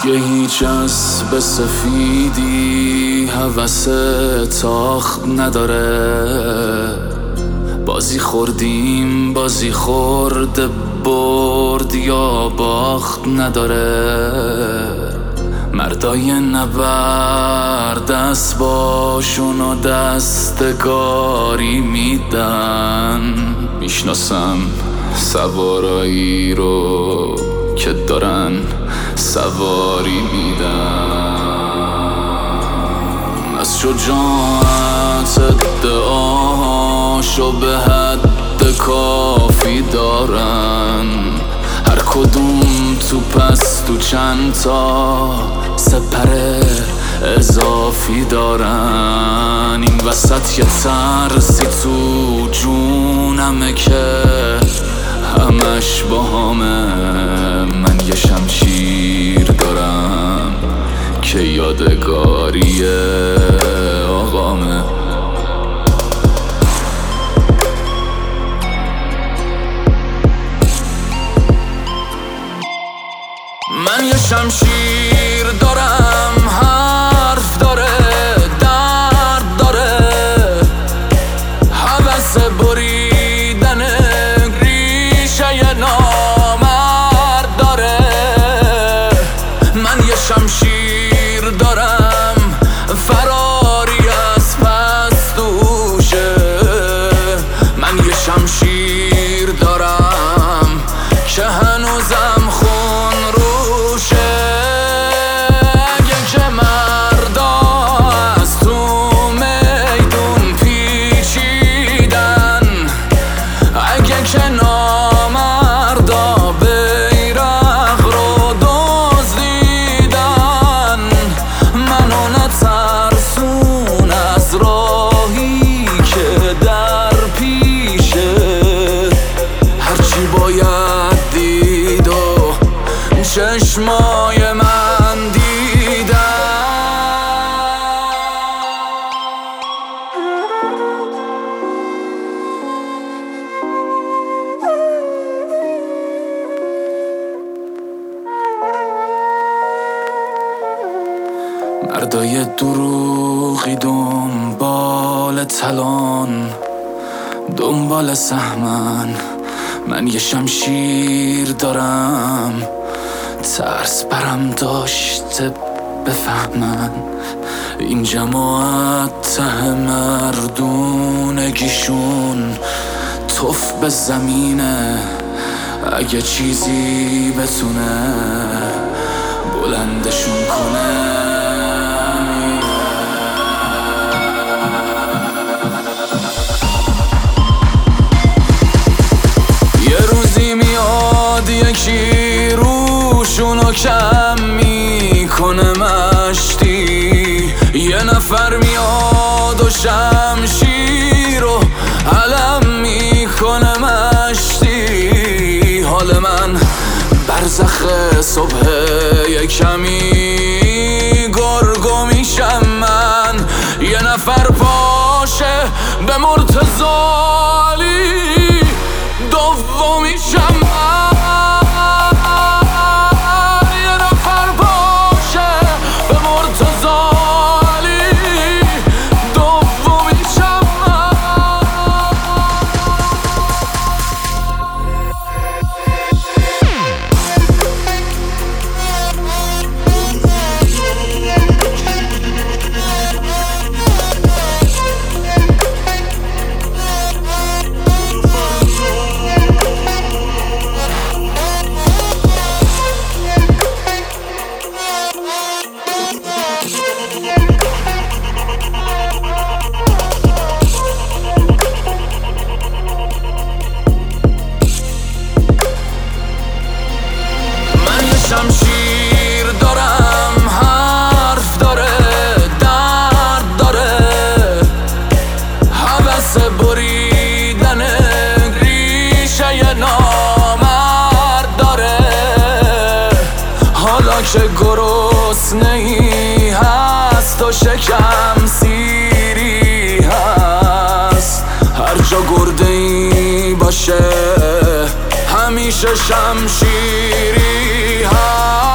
که هیچ از به سفیدی هوس تاخت نداره. بازی خوردیم بازی خورده برد یا باخت نداره. مردای نبرد اسباشون و دستگاری میدن. میشناسم سوارایی رو که دارن سواری میدن. از شجاعت ادعاشو به حد کافی دارن. هر کدوم تو پس تو چند تا سپر اضافی دارن. این وسط یه ترسی تو جونمه که همش باهامه. من یه شمشیر دارم که یادگاری آقامه. من یه شمشیر دارم، حرف داره، درد داره، هوس بریدن ریشه نامرد داره. من یه شمشیر دارم، فراری از پس دوشه. من یه شمشیر دارم که هنوزم خون روشه. اگه که مردا از تو میدون پیچیدن، اگه که نامردا بیرق رو دزدیدن، منو نترسون از راهی که در پیشه. هرچی باید دید و چشمای من دیدن. مردای دروغی دنبال تلان، دنبال سهمن. من یه شمشیر دارم، ترس برم داشته بفهمن. این جماعت ته مردونگیشون توف به زمینه. اگه چیزی بتونه بلندشون کنه. یکی روشونو کم میکنه مشتی. یه نفر میاد و شمشیر و علم میکنه مشتی. حال من برزخ صبح یه کمی گرگو میشم من. یه نفر پاشه به مرتضالی دومیشم من. شمشیر دارم، حرف داره، درد داره، هوس بریدن ریشه نامرد داره. حالا که گرسنه‌ای هست و شکم سیری هست، هر جا گرده‌ای باشه همیشه شمشیری هست.